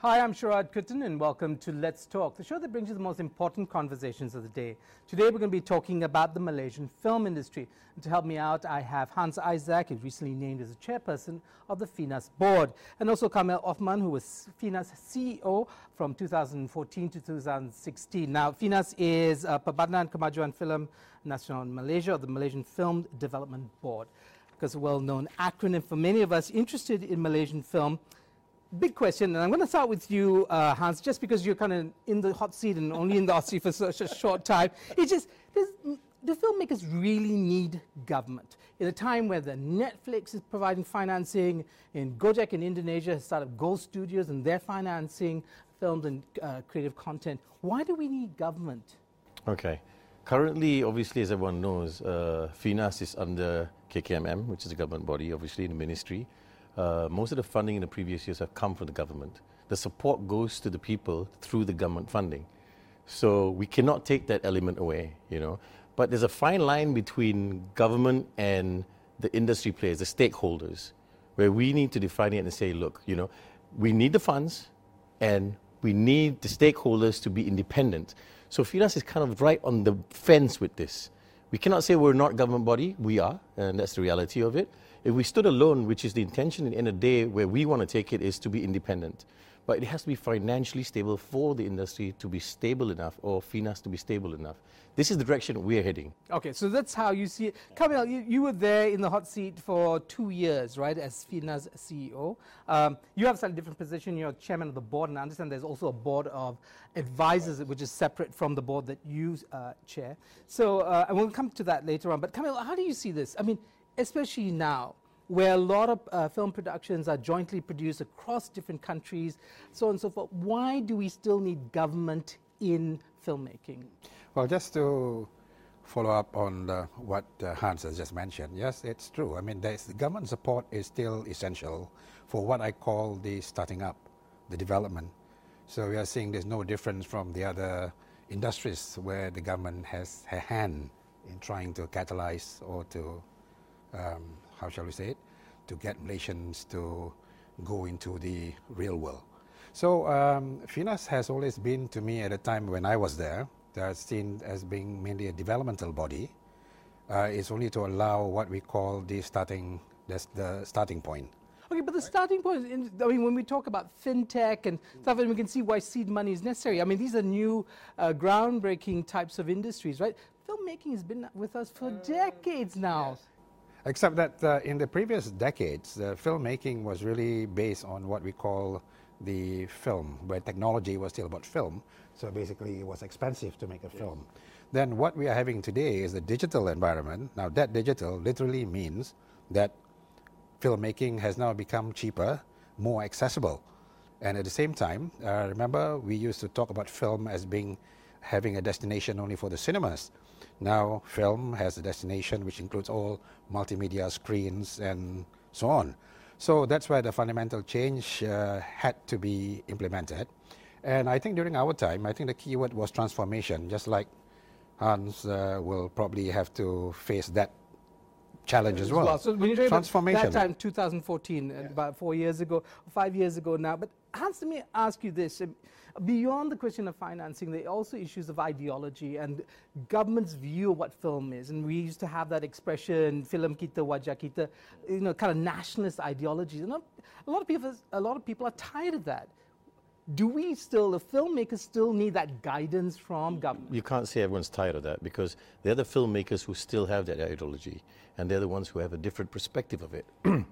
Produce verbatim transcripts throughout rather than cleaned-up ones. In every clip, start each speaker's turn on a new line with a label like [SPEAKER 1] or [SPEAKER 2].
[SPEAKER 1] Hi, I'm Sharad Kuttan and welcome to Let's Talk, the show that brings you the most important conversations of the day. Today we're going to be talking about the Malaysian film industry. And to help me out, I have Hans Isaac, who's recently named as the chairperson of the FINAS board, and also Kamil Othman, who was FINAS C E O from two thousand fourteen to two thousand sixteen. Now, FINAS is uh, Perbadan Kemajuan Film Nasional in Malaysia, or the Malaysian Film Development Board, because a well-known acronym for many of us interested in Malaysian film. Big question, and I'm going to start with you, uh, Hans, just because you're kind of in the hot seat and only in the hot seat for such a short time. It's just, do filmmakers really need government? In a time where the Netflix is providing financing, in Gojek in Indonesia has started Gold Studios and they're financing films and uh, creative content, why do we need government?
[SPEAKER 2] Okay. Currently, obviously, as everyone knows, uh, FINAS is under K K M M, which is a government body, obviously, in the ministry. Uh, most of the funding in the previous years have come from the government. The support goes to the people through the government funding. So we cannot take that element away, you know. But there's a fine line between government and the industry players, the stakeholders, where we need to define it and say, look, you know, we need the funds and we need the stakeholders to be independent. So FINAS is kind of right on the fence with this. We cannot say we're not a government body, we are, and that's the reality of it. If we stood alone, which is the intention at the end of the day, where we want to take it is to be independent. But it has to be financially stable for the industry to be stable enough, or FINAS to be stable enough. This is the direction we're heading.
[SPEAKER 1] Okay, so that's how you see it. Kamil, you, you were there in the hot seat for two years, right, as FINAS C E O. Um, you have a slightly different position. You're chairman of the board, and I understand there's also a board of advisors, which is separate from the board that you uh, chair. So, uh, and we'll come to that later on. But Kamil, how do you see this? I mean, especially now, where a lot of uh, film productions are jointly produced across different countries, so on and so forth. Why do we still need government in filmmaking?
[SPEAKER 3] Well, just to follow up on uh, what uh, Hans has just mentioned, yes, it's true. I mean, there's, the government support is still essential for what I call the starting up, the development. So we are seeing there's no difference from the other industries where the government has a hand in trying to catalyze or to Um, how shall we say it, to get Malaysians to go into the real world. So um, FINAS has always been, to me at a time when I was there, uh, seen as being mainly a developmental body. Uh, it's only to allow what we call the starting, that's the starting point.
[SPEAKER 1] Okay, but the starting point, in, I mean, when we talk about fintech and stuff, and we can see why seed money is necessary. I mean, these are new, uh, groundbreaking types of industries, right? Filmmaking has been with us for uh, decades now.
[SPEAKER 3] Yes. Except that uh, in the previous decades, uh, filmmaking was really based on what we call the film, where technology was still about film. So basically, it was expensive to make a film. Then what we are having today is a digital environment. Now, that digital literally means that filmmaking has now become cheaper, more accessible. And at the same time, uh, remember, we used to talk about film as being having a destination only for the cinemas. Now, film has a destination which includes all multimedia screens and so on. So that's where the fundamental change uh, had to be implemented. And I think during our time, I think the key word was transformation, just like Hans uh, will probably have to face that challenge as well. well.
[SPEAKER 1] So when you talk
[SPEAKER 3] transformation.
[SPEAKER 1] About that time, two thousand fourteen, yeah. About four years ago, five years ago now. But Hans, let me ask you this. Beyond the question of financing, there are also issues of ideology and government's view of what film is. And we used to have that expression, film kita, wajah kita, you know, kind of nationalist ideologies. And a lot of people, a lot of people are tired of that. Do we still, the filmmakers still need that guidance from government?
[SPEAKER 2] You can't say everyone's tired of that, because they're the filmmakers who still have that ideology, and they're the ones who have a different perspective of it.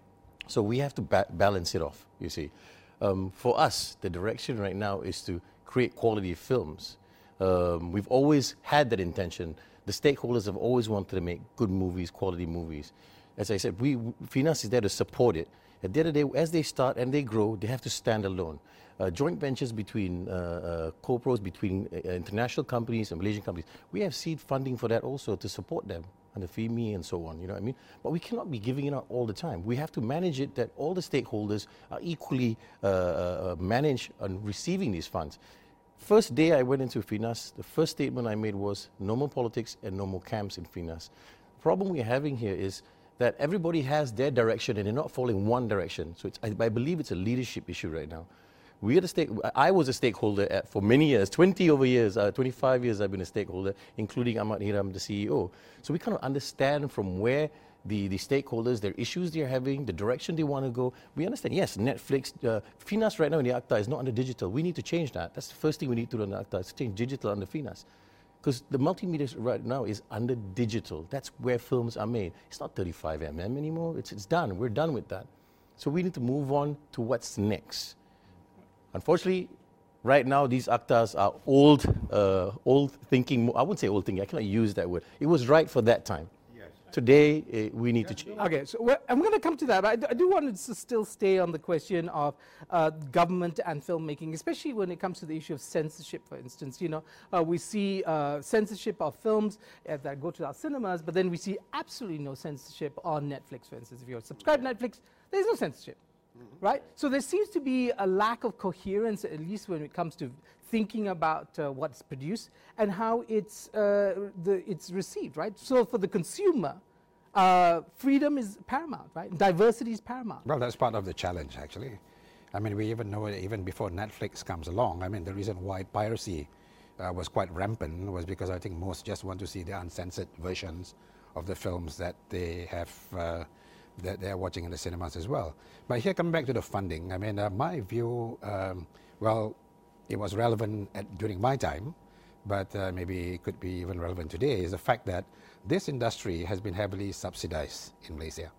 [SPEAKER 2] So we have to ba balance it off, you see. Um, for us, the direction right now is to create quality films. Um, we've always had that intention. The stakeholders have always wanted to make good movies, quality movies. As I said, we, FINAS is there to support it. At the end of the day, as they start and they grow, they have to stand alone. Uh, joint ventures between uh, uh, co-pros, between uh, international companies and Malaysian companies, we have seed funding for that also to support them, and the FIMI and so on, you know what I mean? But we cannot be giving it out all the time. We have to manage it that all the stakeholders are equally uh, uh, managed on receiving these funds. First day I went into FINAS, the first statement I made was no more politics and no more camps in FINAS. The problem we're having here is that everybody has their direction and they're not following one direction. So it's, I, I believe it's a leadership issue right now. We are the stake. I was a stakeholder at, for many years, twenty over years, uh, twenty-five years I've been a stakeholder, including Ahmad Hiram, the C E O. So we kind of understand from where the, the stakeholders, their issues they're having, the direction they want to go. We understand, yes, Netflix, uh, Finas right now in the ACTA is not under digital. We need to change that. That's the first thing we need to do in the ACTA, is to change digital under Finas. Because the multimedia right now is under digital. That's where films are made. It's not thirty-five millimeter anymore. It's, it's done. We're done with that. So we need to move on to what's next. Unfortunately, right now these ACTAs are old, uh, old thinking. I wouldn't say old thinking. I cannot use that word. It was right for that time. Today, uh, we need to change.
[SPEAKER 1] Okay, so we're, I'm going to come to that. But I, do, I do want to still stay on the question of uh, government and filmmaking, especially when it comes to the issue of censorship, for instance. You know, uh, we see uh, censorship of films uh, that go to our cinemas, but then we see absolutely no censorship on Netflix, for instance. If you're subscribed to Netflix, there's no censorship, mm-hmm. right? So there seems to be a lack of coherence, at least when it comes to thinking about uh, what's produced and how it's, uh, the, it's received, right? So for the consumer, uh, freedom is paramount, right? Diversity is paramount.
[SPEAKER 3] Well, that's part of the challenge, actually. I mean, we even know it even before Netflix comes along. I mean, the reason why piracy uh, was quite rampant was because I think most just want to see the uncensored versions of the films that they have, uh, that they're watching in the cinemas as well. But here, coming back to the funding, I mean, uh, my view, um, well, it was relevant at, during my time, but uh, maybe it could be even relevant today, is the fact that this industry has been heavily subsidized in Malaysia.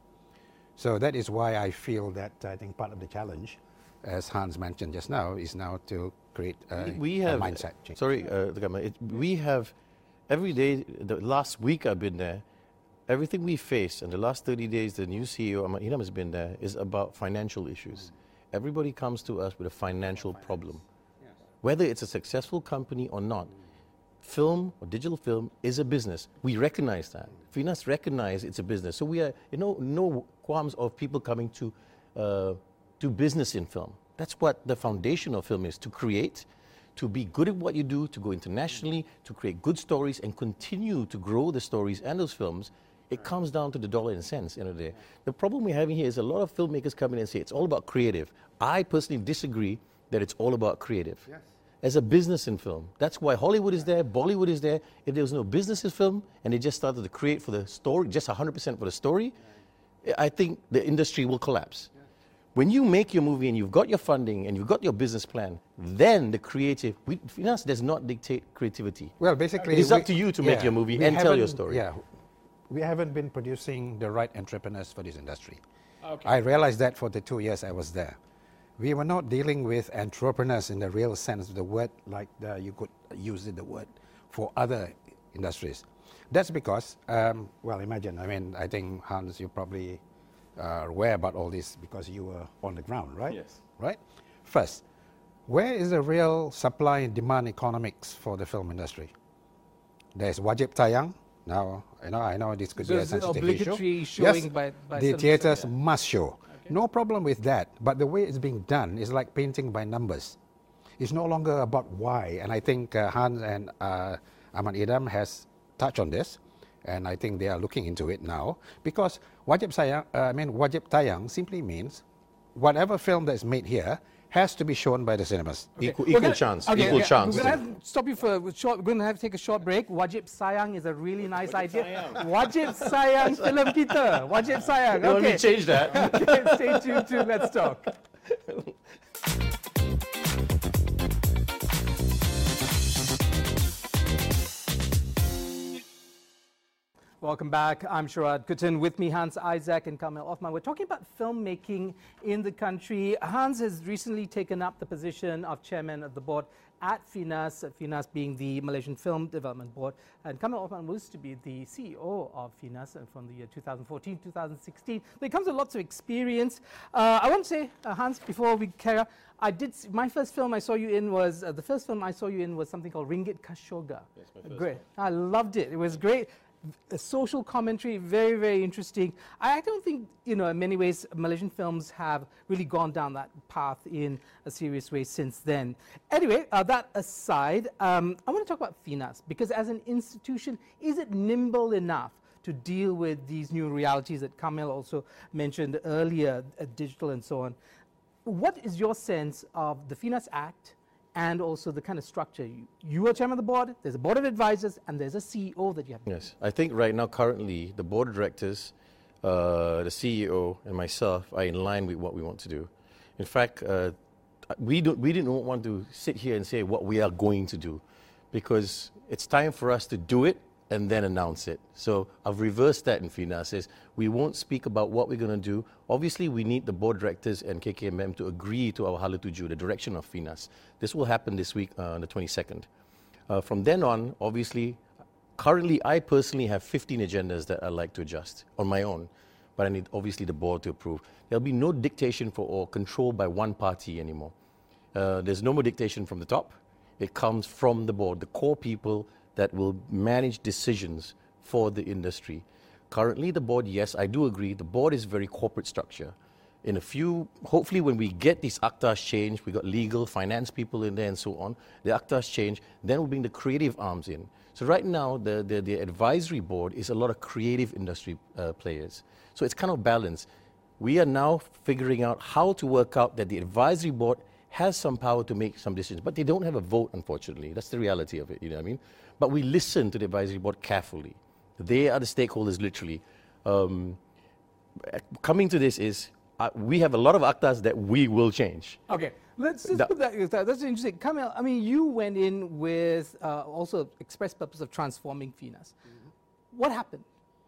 [SPEAKER 3] So that is why I feel that I think part of the challenge, as Hans mentioned just now, is now to create a,
[SPEAKER 2] we have,
[SPEAKER 3] a mindset change.
[SPEAKER 2] Sorry, uh, it, we have, every day, the last week I've been there, everything we face, and the last thirty days, the new C E O, Ahmad Hiram, has been there, is about financial issues. Mm. Everybody comes to us with a financial problem. Whether it's a successful company or not, film or digital film is a business. We recognize that. Finas recognize it's a business. So we are, you know, no qualms of people coming to uh, do business in film. That's what the foundation of film is, to create, to be good at what you do, to go internationally, to create good stories and continue to grow the stories and those films. It comes down to the dollar and cents, end of the day. The problem we're having here is a lot of filmmakers come in and say it's all about creative. I personally disagree that it's all about creative. Yes. As a business in film. That's why Hollywood is there, Bollywood is there. If there was no business in film and they just started to create for the story, just one hundred percent for the story, yeah. I think the industry will collapse. Yeah. When you make your movie and you've got your funding and you've got your business plan, then the creative, we, Finas does not dictate creativity.
[SPEAKER 3] Well, basically,
[SPEAKER 2] it's up to you to yeah, make your movie and tell your story.
[SPEAKER 3] Yeah, we haven't been producing the right entrepreneurs for this industry. Okay. I realized that for the two years I was there. We were not dealing with entrepreneurs in the real sense of the word, like the, you could use the word for other industries. That's because, um, well, imagine, I mean, I think, Hans, you probably are aware about all this because you were on the ground, right?
[SPEAKER 2] Yes.
[SPEAKER 3] Right? First, where is the real supply and demand economics for the film industry? There's wajib tayang. Now, you know, I know this could
[SPEAKER 1] so
[SPEAKER 3] be a sensitive
[SPEAKER 1] obligatory
[SPEAKER 3] issue.
[SPEAKER 1] Showing
[SPEAKER 3] yes,
[SPEAKER 1] by, by
[SPEAKER 3] the theaters
[SPEAKER 1] yeah.
[SPEAKER 3] must show. No problem with that, but the way it's being done is like painting by numbers. It's no longer about why, and I think uh, Hans and uh, Ahmad Hiram has touched on this, and I think they are looking into it now, because wajib sayang, uh, I mean wajib tayang simply means whatever film that is made here has to be shown by the cinemas.
[SPEAKER 2] Okay. Equal, equal
[SPEAKER 1] gonna,
[SPEAKER 2] chance.
[SPEAKER 1] Okay,
[SPEAKER 2] equal
[SPEAKER 1] yeah,
[SPEAKER 2] chance.
[SPEAKER 1] We're going to have to stop you for a short. We're going to have to take a short break. Wajib sayang is a really nice Wajib idea. Sayang. Wajib sayang film kita. Wajib sayang.
[SPEAKER 2] Okay. Let me change that.
[SPEAKER 1] Okay, stay tuned to Let's Talk. Welcome back. I'm Sharad Kuttan. With me, Hans Isaac and Kamil Othman. We're talking about filmmaking in the country. Hans has recently taken up the position of chairman of the board at Finas, Finas being the Malaysian Film Development Board. And Kamil Othman was to be the C E O of Finas from the year two thousand fourteen to two thousand sixteen. There comes with lots of experience. Uh, I want to say, uh, Hans, before we carry on, I did, my first film I saw you in was, uh, the first film I saw you in was something called Ringgit Kashoga.
[SPEAKER 2] Yes, my first
[SPEAKER 1] great.
[SPEAKER 2] one.
[SPEAKER 1] I loved it. It was great. A social commentary, very, very interesting. I don't think, you know, in many ways, Malaysian films have really gone down that path in a serious way since then. Anyway, uh, that aside, um, I want to talk about Finas, because as an institution, is it nimble enough to deal with these new realities that Kamil also mentioned earlier, uh, digital and so on? what is your sense of the FINAS Act and also the kind of structure? You, you are chairman of the board, there's a board of advisors, and there's a C E O that you have.
[SPEAKER 2] Yes, I think right now, currently, the board of directors, uh, the C E O, and myself are in line with what we want to do. In fact, uh, we, don't, we didn't want to sit here and say what we are going to do, because it's time for us to do it and then announce it. So I've reversed that in FINAS. Says we won't speak about what we're going to do. Obviously, we need the board of directors and K K M M to agree to our Hala Tuju, the direction of FINAS. This will happen this week uh, on the twenty-second. Uh, from then on, obviously, currently I personally have fifteen agendas that I'd like to adjust on my own, but I need obviously the board to approve. There'll be no dictation for or control by one party anymore. Uh, there's no more dictation from the top. It comes from the board, the core people that will manage decisions for the industry. Currently, the board, yes, I do agree, the board is very corporate structure. In a few, hopefully when we get these ACTAs changed, we got legal, finance people in there and so on, the ACTAs change, then we'll bring the creative arms in. So right now, the, the, the advisory board is a lot of creative industry uh, players. So it's kind of balanced. We are now figuring out how to work out that the advisory board has some power to make some decisions, but they don't have a vote, unfortunately. That's the reality of it, you know what I mean? But we listen to the advisory board carefully. They are the stakeholders, literally. Um, coming to this is, uh, we have a lot of ACTAs that we will change.
[SPEAKER 1] Okay, let's just
[SPEAKER 2] That-
[SPEAKER 1] put that, that's interesting. Kamil, I mean, you went in with uh, also express purpose of transforming FINAS. Mm-hmm. What happened?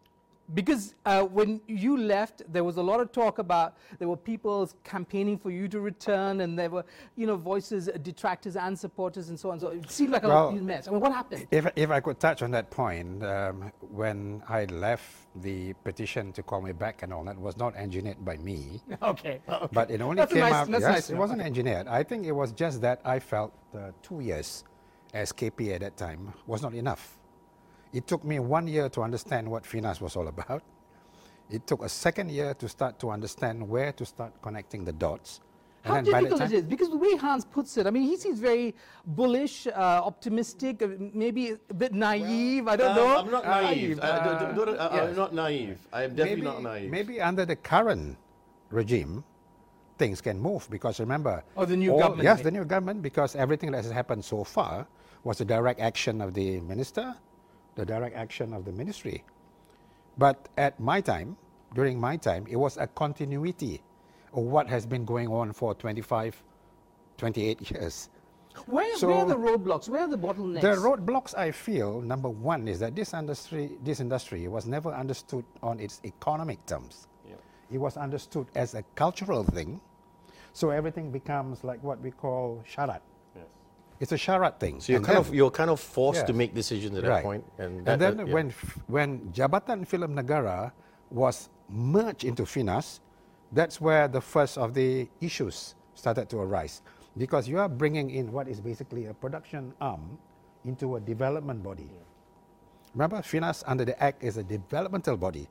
[SPEAKER 1] Because uh, when you left, there was a lot of talk about, there were people campaigning for you to return, and there were, you know, voices, uh, detractors and supporters and so on. So it seemed like a
[SPEAKER 3] Well,
[SPEAKER 1] mess. I mean, what happened?
[SPEAKER 3] If, if I could touch on that point, um, when I left, the petition to call me back and all that was not engineered by me.
[SPEAKER 1] Okay. okay.
[SPEAKER 3] But it only
[SPEAKER 1] That's a
[SPEAKER 3] came
[SPEAKER 1] nice-
[SPEAKER 3] out,
[SPEAKER 1] that's
[SPEAKER 3] yes,
[SPEAKER 1] nice to
[SPEAKER 3] it
[SPEAKER 1] know.
[SPEAKER 3] wasn't engineered. I think it was just that I felt uh, two years as K P at that time was not enough. It took me one year to understand what FINAS was all about. It took a second year to start to understand where to start connecting the dots.
[SPEAKER 1] How
[SPEAKER 3] And then by the
[SPEAKER 1] difficult
[SPEAKER 3] time-
[SPEAKER 1] it is? Because the way Hans puts it, I mean, he seems very bullish, uh, optimistic, uh, maybe a bit naive, I don't
[SPEAKER 2] Um,
[SPEAKER 1] know.
[SPEAKER 2] I'm not
[SPEAKER 3] Uh,
[SPEAKER 2] naive.
[SPEAKER 3] uh,
[SPEAKER 2] Uh, don't- don't- uh,
[SPEAKER 3] yes.
[SPEAKER 2] I'm not naive. I'm definitely
[SPEAKER 3] maybe,
[SPEAKER 2] not naive.
[SPEAKER 3] Maybe under the current regime, things can move because remember,
[SPEAKER 1] Oh, the new
[SPEAKER 3] all-
[SPEAKER 1] government,
[SPEAKER 3] Yes,
[SPEAKER 1] you
[SPEAKER 3] the
[SPEAKER 1] mean?
[SPEAKER 3] new government, because everything that has happened so far was a direct action of the minister, the direct action of the ministry. But at my time, during my time, it was a continuity of what has been going on for twenty-five, twenty-eight years.
[SPEAKER 1] Where,
[SPEAKER 3] So-
[SPEAKER 1] where are the roadblocks? Where are the bottlenecks?
[SPEAKER 3] The roadblocks, I feel, number one is that this industry, this industry was never understood on its economic terms.
[SPEAKER 2] Yeah.
[SPEAKER 3] It was understood as a cultural thing. So everything becomes like what we call syarat.
[SPEAKER 2] Yes.
[SPEAKER 3] It's a syarat thing.
[SPEAKER 2] So you're
[SPEAKER 3] And
[SPEAKER 2] kind
[SPEAKER 3] then-
[SPEAKER 2] of you're kind of forced
[SPEAKER 3] Yes.
[SPEAKER 2] to make decisions at that
[SPEAKER 3] Right.
[SPEAKER 2] point, and,
[SPEAKER 3] And
[SPEAKER 2] that,
[SPEAKER 3] then
[SPEAKER 2] uh, yeah.
[SPEAKER 3] when f- when Jabatan Film Negara was merged into FINAS, that's where the first of the issues started to arise. Because you are bringing in what is basically a production arm into a development body. Remember, FINAS under the Act is a developmental body.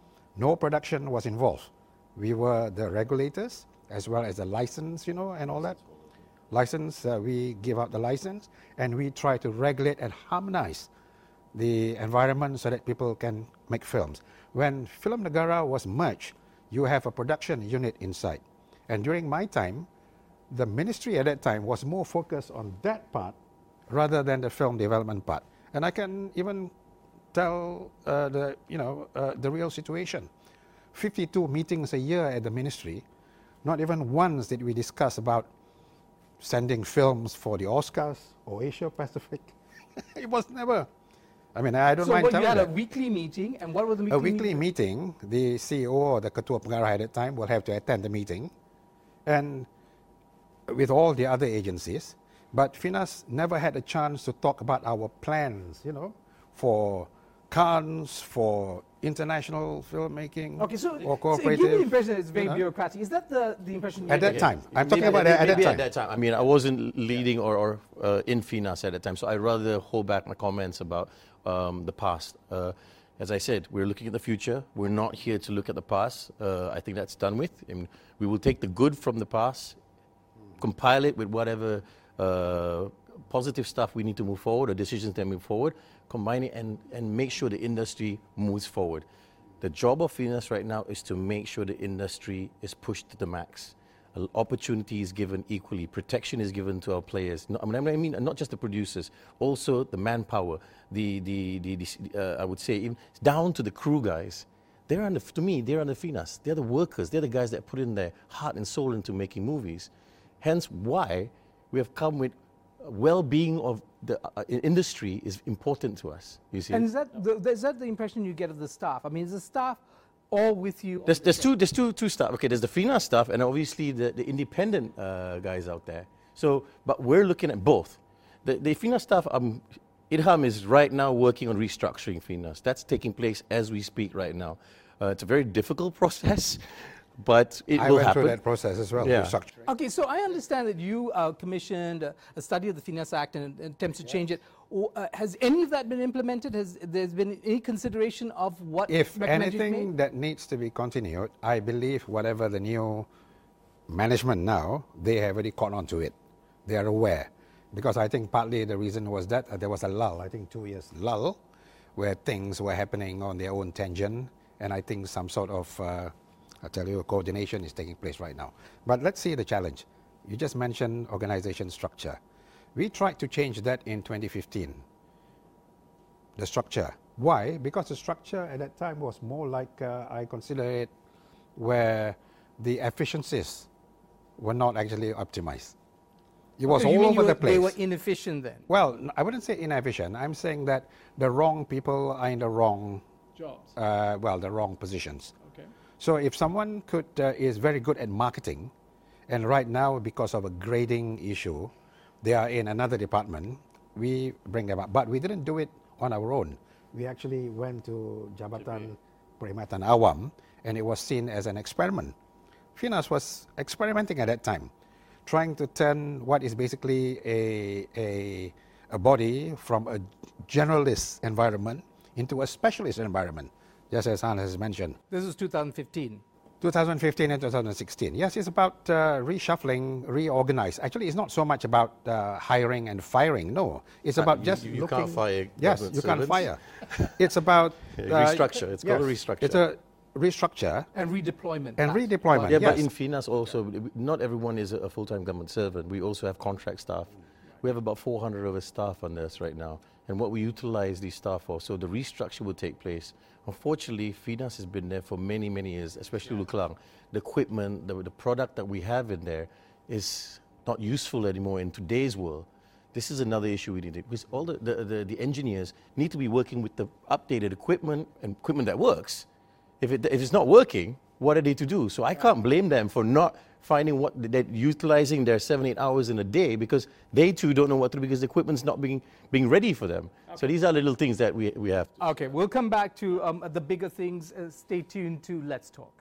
[SPEAKER 3] No production was involved. We were the regulators as well as the license, you know, and all that. License, uh, we give out the license and we try to regulate and harmonize the environment so that people can make films. When Film Negara was merged, you have a production unit inside. And during my time, the ministry at that time was more focused on that part rather than the film development part. And I can even tell uh, the, you know, uh, the real situation. fifty-two meetings a year at the ministry, not even once did we discuss about sending films for the Oscars or Asia Pacific. It was never. I mean, I don't
[SPEAKER 1] so
[SPEAKER 3] mind
[SPEAKER 1] what, you
[SPEAKER 3] telling
[SPEAKER 1] had
[SPEAKER 3] that.
[SPEAKER 1] a weekly meeting, and what was the weekly
[SPEAKER 3] A weekly
[SPEAKER 1] meeting?
[SPEAKER 3] meeting, the C E O or the Ketua Pengarah at that time will have to attend the meeting, and with all the other agencies. But FINAS never had a chance to talk about our plans, you know, for Cannes, for international filmmaking,
[SPEAKER 1] Okay, so,
[SPEAKER 3] or
[SPEAKER 1] so you give
[SPEAKER 3] cooperative.
[SPEAKER 1] me the impression it's very
[SPEAKER 3] you know.
[SPEAKER 1] bureauctic. Is that the, the impression you
[SPEAKER 3] At
[SPEAKER 1] get?
[SPEAKER 3] that time. I'm talking
[SPEAKER 2] Maybe-
[SPEAKER 3] about at
[SPEAKER 2] maybe
[SPEAKER 3] that time.
[SPEAKER 2] at that time. I mean, I wasn't leading or, or uh, in FINAS at that time, so I rather hold back my comments about um, the past. Uh, as I said, we're looking at the future. We're not here to look at the past. Uh, I think that's done with. I mean, we will take the good from the past, compile it with whatever uh, positive stuff we need to move forward or decisions that move forward, combine it and, and make sure the industry moves forward. The job of FINAS right now is to make sure the industry is pushed to the max. uh, opportunity is given equally, protection is given to our players. No, I mean, I mean, not just the producers, also the manpower, the, the, the, the uh, I would say, even down to the crew guys. They're under, to me, they're under FINAS. They're the workers. They're the guys that put in their heart and soul into making movies. Hence why we have come with well-being of the uh, industry is important to us, you see.
[SPEAKER 1] And is that, the, is that the impression you get of the staff? I mean, is the staff all with you?
[SPEAKER 2] There's, there's, two, there's two, two staff. Okay, there's the FINAS staff and obviously the, the independent uh, guys out there. So, but we're looking at both. The, the FINAS staff, um, Idham is right now working on restructuring FINAS. That's taking place as we speak right now. Uh, it's a very difficult process, but it
[SPEAKER 3] I
[SPEAKER 2] will
[SPEAKER 3] went
[SPEAKER 2] happen.
[SPEAKER 3] through that process as well.
[SPEAKER 2] Yeah.
[SPEAKER 3] Restructuring.
[SPEAKER 1] Okay, so I understand that you uh, commissioned a, a study of the FINAS Act and, and attempts to change it. O- uh, has any of that been implemented? Has there been any consideration of what
[SPEAKER 3] If
[SPEAKER 1] recommendations
[SPEAKER 3] anything
[SPEAKER 1] made?
[SPEAKER 3] that needs to be continued, I believe whatever the new management now, they have already caught on to it. They are aware. Because I think partly the reason was that uh, there was a lull, I think two years lull, where things were happening on their own tangent, and I think some sort of, uh, I tell you, coordination is taking place right now. But let's see the challenge. You just mentioned organization structure. We tried to change that in twenty fifteen, the structure. Why? Because the structure at that time was more like, uh, I consider it, where the efficiencies were not actually optimized. It was
[SPEAKER 1] So you
[SPEAKER 3] all
[SPEAKER 1] mean
[SPEAKER 3] over
[SPEAKER 1] you
[SPEAKER 3] the
[SPEAKER 1] were-
[SPEAKER 3] place.
[SPEAKER 1] They were inefficient then?
[SPEAKER 3] Well, n- I wouldn't say inefficient. I'm saying that the wrong people are in the wrong,
[SPEAKER 4] Jobs.
[SPEAKER 3] uh, well, the wrong positions.
[SPEAKER 4] Okay.
[SPEAKER 3] So if someone could uh, is very good at marketing, and right now because of a grading issue, they are in another department, we bring them up. But we didn't do it on our own. We actually went to Jabatan Perkhidmatan Awam, and it was seen as an experiment. FINAS was experimenting at that time, trying to turn what is basically a, a, a body from a generalist environment into a specialist environment, just as Hans has mentioned.
[SPEAKER 1] This was two thousand fifteen.
[SPEAKER 3] twenty fifteen and twenty sixteen. Yes, it's about uh, reshuffling, reorganize. Actually, it's not so much about uh, hiring and firing. No, it's
[SPEAKER 2] Uh,
[SPEAKER 3] about
[SPEAKER 2] you-
[SPEAKER 3] just
[SPEAKER 2] you- you
[SPEAKER 3] looking.
[SPEAKER 2] can't fire
[SPEAKER 3] Yes,
[SPEAKER 2] government
[SPEAKER 3] you can't
[SPEAKER 2] servants.
[SPEAKER 3] fire. It's about
[SPEAKER 2] Yeah,
[SPEAKER 3] uh,
[SPEAKER 2] restructure. It's called a restructure.
[SPEAKER 3] It's a restructure
[SPEAKER 1] And redeployment.
[SPEAKER 3] and
[SPEAKER 1] That's
[SPEAKER 3] redeployment.
[SPEAKER 2] Yeah,
[SPEAKER 3] yes.
[SPEAKER 2] but in FINAS also, not everyone is a a full-time government servant. We also have contract staff. We have about four hundred of us staff on this right now, and what we utilize these staff for. So the restructure will take place. Unfortunately, FINAS has been there for many, many years, especially Luklang. The equipment, the, the product that we have in there is not useful anymore in today's world. This is another issue we need to, because all the, the, the, the engineers need to be working with the updated equipment and equipment that works. If, it, if it's not working, what are they to do? So I can't blame them for not finding what they're utilizing their seven, eight hours in a day, because they too don't know what to do because the equipment's not being, being ready for them. So these are little things that we, we have.
[SPEAKER 1] Okay, we'll come back to um, the bigger things. Uh, stay tuned to Let's Talk.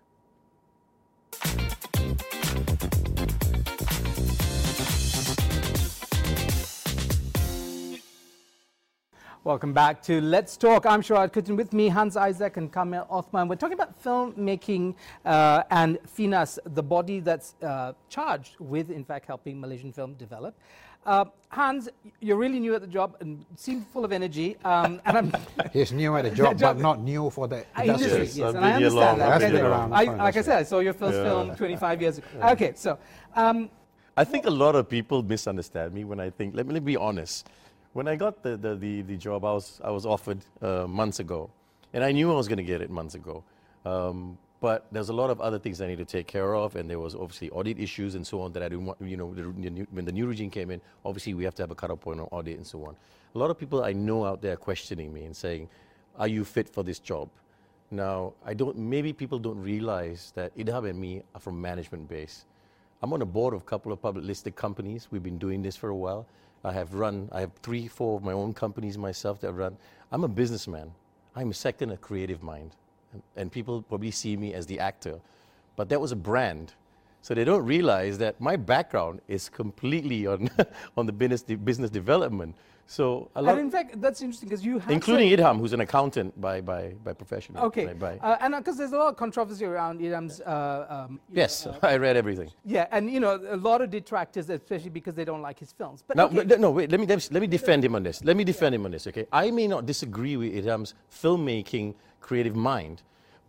[SPEAKER 1] Welcome back to Let's Talk. I'm Sharad Kuttin, with me Hans Isaac and Kamel Othman. We're talking about filmmaking uh, and FINAS, the body that's uh, charged with, in fact, helping Malaysian film develop. Uh, Hans, you're really new at the job and seem full of energy. Um, and I'm
[SPEAKER 3] He's new at the job,
[SPEAKER 1] job-
[SPEAKER 3] but not new for the
[SPEAKER 1] Uh,
[SPEAKER 3] industry.
[SPEAKER 1] industry,
[SPEAKER 2] Yes,
[SPEAKER 1] yes,
[SPEAKER 2] I've
[SPEAKER 1] and I
[SPEAKER 2] been here
[SPEAKER 1] understand
[SPEAKER 2] long.
[SPEAKER 1] that.
[SPEAKER 3] I've
[SPEAKER 1] Okay,
[SPEAKER 3] been
[SPEAKER 1] so
[SPEAKER 3] around
[SPEAKER 1] I,
[SPEAKER 3] for
[SPEAKER 1] like I
[SPEAKER 3] industry.
[SPEAKER 1] said, I saw your first
[SPEAKER 2] Yeah.
[SPEAKER 1] film twenty-five years ago. Okay, so um,
[SPEAKER 2] I think a lot of people misunderstand me when I think, let me, let me be honest. When I got the, the, the, the job I was, I was offered uh, months ago, and I knew I was going to get it months ago. Um, but there's a lot of other things I need to take care of, and there was obviously audit issues and so on that I didn't want, you know, the, the new, when the new regime came in, obviously we have to have a cut-off point on audit and so on. A lot of people I know out there questioning me and saying, are you fit for this job? Now, I don't, maybe people don't realize that Idham and me are from management base. I'm on a board of a couple of public listed companies. We've been doing this for a while. I have run, I have three, four of my own companies myself that I've run. I'm a businessman. I'm second a creative mind. And, and people probably see me as the actor. But that was a brand. So they don't realize that my background is completely on, on the business, de- business development. So a lot,
[SPEAKER 1] and in fact, that's interesting because you have
[SPEAKER 2] including
[SPEAKER 1] said-
[SPEAKER 2] Idham, who's an accountant by, by, by profession.
[SPEAKER 1] Okay,
[SPEAKER 2] By, by-
[SPEAKER 1] uh, and because there's a lot of controversy around Idham's. Uh, um, you
[SPEAKER 2] yes,
[SPEAKER 1] know, uh,
[SPEAKER 2] I read everything.
[SPEAKER 1] yeah, and you know, a lot of detractors, especially because they don't like his films. But
[SPEAKER 2] Now,
[SPEAKER 1] okay,
[SPEAKER 2] but no, wait. Let me let me defend him on this. Let me defend him on this. Okay, I may not disagree with Idham's filmmaking creative mind,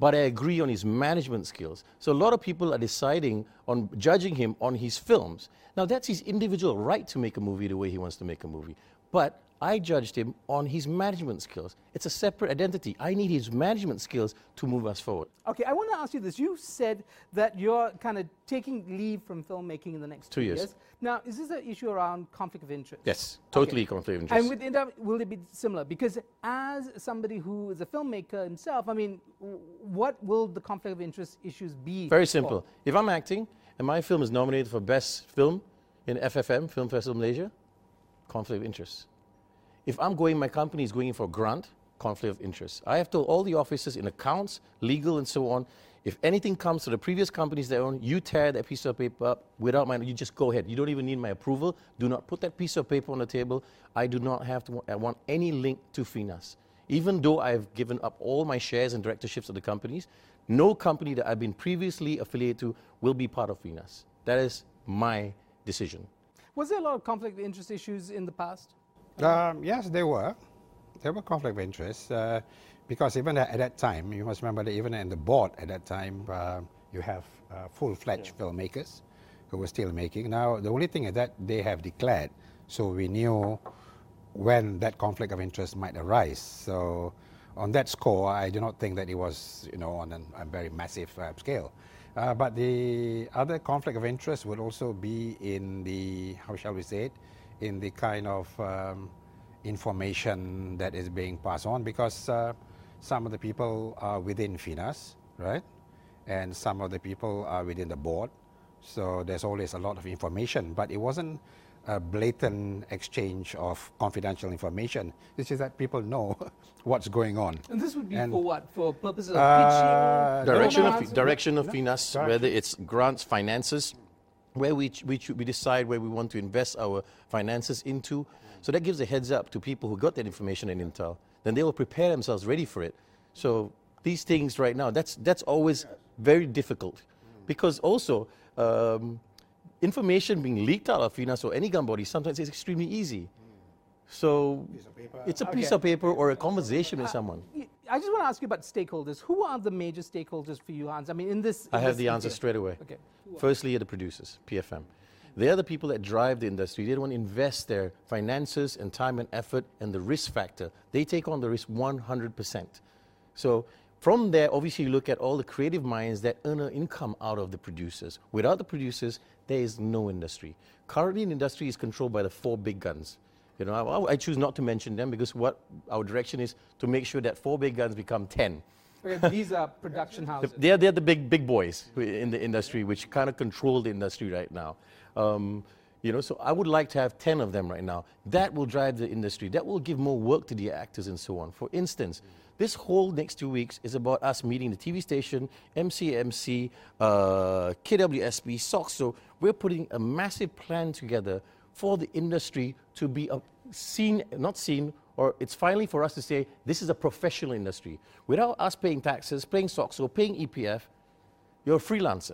[SPEAKER 2] but I agree on his management skills. So a lot of people are deciding on judging him on his films. Now that's his individual right to make a movie the way he wants to make a movie. But I judged him on his management skills. It's a separate identity. I need his management skills to move us forward.
[SPEAKER 1] Okay, I want to ask you this. You said that you're kind of taking leave from filmmaking in the next two,
[SPEAKER 2] Two years.
[SPEAKER 1] years. Now, is this an issue around conflict of interest?
[SPEAKER 2] Yes, totally
[SPEAKER 1] Okay.
[SPEAKER 2] conflict of interest.
[SPEAKER 1] And with India, will it be similar? Because as somebody who is a filmmaker himself, I mean, w- what will the conflict of interest issues be?
[SPEAKER 2] Very
[SPEAKER 1] for?
[SPEAKER 2] simple. If I'm acting and my film is nominated for Best Film in F F M, Film Festival Malaysia, conflict of interest. If I'm going, my company is going in for a grant, conflict of interest. I have told all the officers in accounts, legal, and so on, if anything comes to the previous companies they own, you tear that piece of paper up without my, you just go ahead. You don't even need my approval. Do not put that piece of paper on the table. I do not have to, I want any link to Finas. Even though I've given up all my shares and directorships of the companies, no company that I've been previously affiliated to will be part of Finas. That is my decision.
[SPEAKER 1] Was there a lot of conflict of interest issues in the past?
[SPEAKER 3] Um, yes, there were. There were conflict of interest uh, because even at, at that time, you must remember that even in the board at that time, uh, you have uh, full-fledged yeah. filmmakers who were still making. Now, the only thing is that they have declared, so we knew when that conflict of interest might arise. So, on that score, I do not think that it was, you know, on an, a very massive uh, scale. Uh, but the other conflict of interest would also be in the, how shall we say it, in the kind of um, information that is being passed on, because uh, some of the people are within Finas, right? And some of the people are within the board. So there's always a lot of information, but it wasn't a blatant exchange of confidential information. It's just that people know what's going on.
[SPEAKER 1] And this would be
[SPEAKER 3] And,
[SPEAKER 1] for what? For purposes of
[SPEAKER 3] uh,
[SPEAKER 1] pitching?
[SPEAKER 2] Direction
[SPEAKER 1] donors?
[SPEAKER 2] of, direction of
[SPEAKER 3] No,
[SPEAKER 2] Finas,
[SPEAKER 3] direction.
[SPEAKER 2] whether it's grants, finances, where we, ch- we, ch- we decide where we want to invest our finances into. So that gives a heads up to people who got that information and intel. Then they will prepare themselves ready for it. So these things right now, that's, that's always very difficult. Because also, um, information being leaked out of Finas or any gun body sometimes is extremely easy. So it's a piece
[SPEAKER 1] Okay.
[SPEAKER 2] of paper or a conversation with someone.
[SPEAKER 1] I just want to ask you about stakeholders. Who are the major stakeholders for you, Hans? I mean, in this.
[SPEAKER 2] I
[SPEAKER 1] in
[SPEAKER 2] have
[SPEAKER 1] this
[SPEAKER 2] the answer
[SPEAKER 1] area.
[SPEAKER 2] straight away.
[SPEAKER 1] Okay.
[SPEAKER 2] Firstly, are the producers, P F M. They are the people that drive the industry. They don't want to invest their finances and time and effort and the risk factor. They take on the risk one hundred percent. So from there, obviously, you look at all the creative minds that earn an income out of the producers. Without the producers, there is no industry. Currently, the industry is controlled by the four big guns. You know, I, I choose not to mention them because what our direction is to make sure that four big guns become ten.
[SPEAKER 1] Okay, these are production houses.
[SPEAKER 2] They're, they're the big big boys in the industry, which kind of control the industry right now. Um, you know, so I would like to have ten of them right now. That will drive the industry. That will give more work to the actors and so on. For instance, this whole next two weeks is about us meeting the T V station, M C M C, uh, K W S P, S O C. So we're putting a massive plan together for the industry to be a seen, not seen, or it's finally for us to say, this is a professional industry. Without us paying taxes, paying S O C, or paying E P F, you're a freelancer.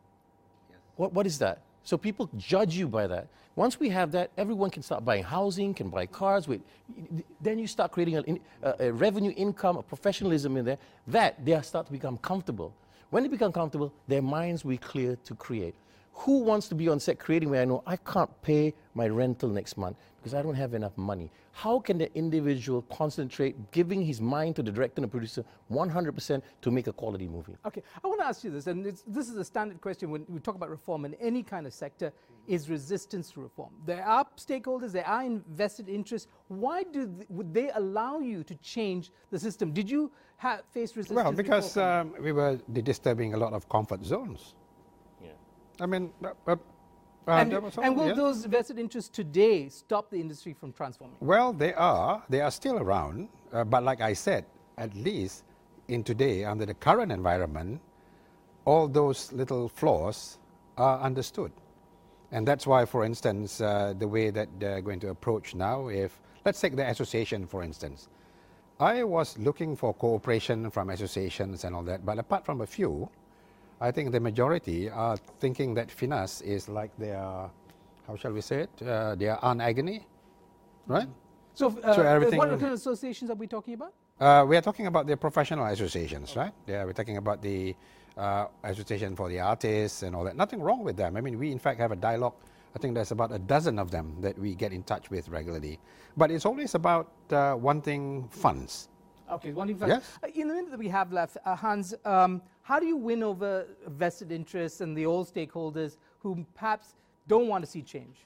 [SPEAKER 2] Yes. What, what is that? So people judge you by that. Once we have that, everyone can start buying housing, can buy cars. With, then you start creating a, a, a revenue income, a professionalism in there. That, they start to become comfortable. When they become comfortable, their minds will be clear to create. Who wants to be on set creating where I know I can't pay my rental next month because I don't have enough money? How can the individual concentrate, giving his mind to the director and the producer one hundred percent to make a quality movie?
[SPEAKER 1] Okay, I want to ask you this, and it's, this is a standard question when we talk about reform in any kind of sector, is resistance to reform. There are stakeholders, there are invested interests. Why do th- would they allow you to change the system? Did you ha- face resistance?
[SPEAKER 3] Well, because
[SPEAKER 1] before?
[SPEAKER 3] um, we were disturbing a lot of comfort zones.
[SPEAKER 2] Yeah.
[SPEAKER 3] I mean, uh, uh, uh,
[SPEAKER 1] and,
[SPEAKER 3] there was
[SPEAKER 1] and
[SPEAKER 3] some-
[SPEAKER 1] will
[SPEAKER 3] yeah.
[SPEAKER 1] those vested interests today stop the industry from transforming?
[SPEAKER 3] Well, they are. They are still around. Uh, but like I said, at least in today, under the current environment, all those little flaws are understood. And that's why, for instance, uh, the way that they're going to approach now, if, let's take the association, for instance. I was looking for cooperation from associations and all that, but apart from a few, I think the majority are thinking that Finas is like their, how shall we say it, uh, their aunt agony, right?
[SPEAKER 1] So, uh,
[SPEAKER 3] So everything-
[SPEAKER 1] what kind of associations are we talking about?
[SPEAKER 3] Uh, we are talking about the professional associations, right? Yeah, we're talking about the uh, association for the artists and all that. Nothing wrong with them. I mean, we in fact have a dialogue. I think there's about a dozen of them that we get in touch with regularly. But it's always about uh, wanting funds.
[SPEAKER 1] Okay, one thing.
[SPEAKER 3] Yes.
[SPEAKER 1] Uh, in the minute that we have left, uh, Hans, um, how do you win over vested interests and the old stakeholders who perhaps don't want to see change?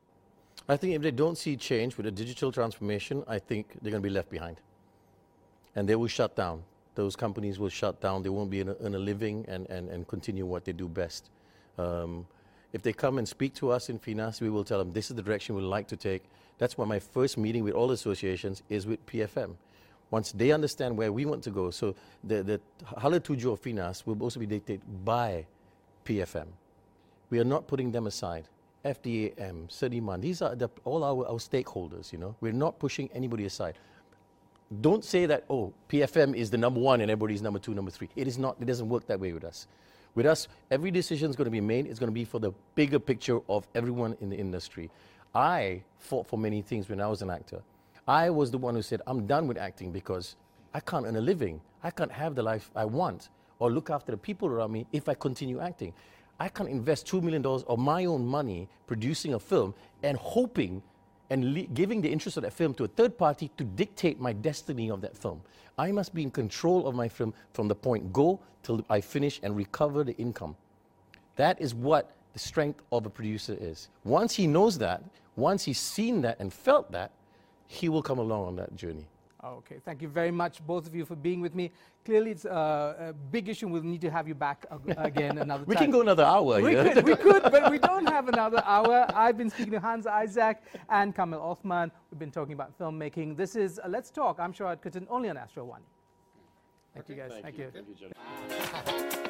[SPEAKER 2] I think if they don't see change with a digital transformation, I think they're going to be left behind. And they will shut down. Those companies will shut down. They won't be in a, in a living and, and, and continue what they do best. Um, if they come and speak to us in FINAS, we will tell them this is the direction we'd like to take. That's why my first meeting with all associations is with P F M. Once they understand where we want to go, so the, the Hala Tuju of FINAS will also be dictated by P F M. We are not putting them aside. F D A M, Sediman, these are the, all our, our stakeholders, you know. We're not pushing anybody aside. Don't say that, oh, P F M is the number one and everybody's number two, number three. It is not, it doesn't work that way with us. With us, every decision is going to be made. It's going to be for the bigger picture of everyone in the industry. I fought for many things when I was an actor. I was the one who said, I'm done with acting because I can't earn a living. I can't have the life I want or look after the people around me if I continue acting. I can't invest two million dollars of my own money producing a film and hoping and le- giving the interest of that film to a third party to dictate my destiny of that film. I must be in control of my film from the point go till I finish and recover the income. That is what the strength of a producer is. Once he knows that, once he's seen that and felt that, he will come along on that journey.
[SPEAKER 1] Okay, thank you very much, both of you, for being with me. Clearly, it's uh, a big issue. We'll need to have you back ag- again another
[SPEAKER 2] We
[SPEAKER 1] time.
[SPEAKER 2] can go another hour
[SPEAKER 1] We
[SPEAKER 2] here.
[SPEAKER 1] could, we could, but we don't have another hour. I've been speaking to Hans Isaac and Kamil Othman. We've been talking about filmmaking. This is uh, Let's Talk. I'm Sharad Kuttan, only on Astro One. Thank you, guys. Thank,
[SPEAKER 2] Thank
[SPEAKER 1] you.
[SPEAKER 2] you. Thank you, John.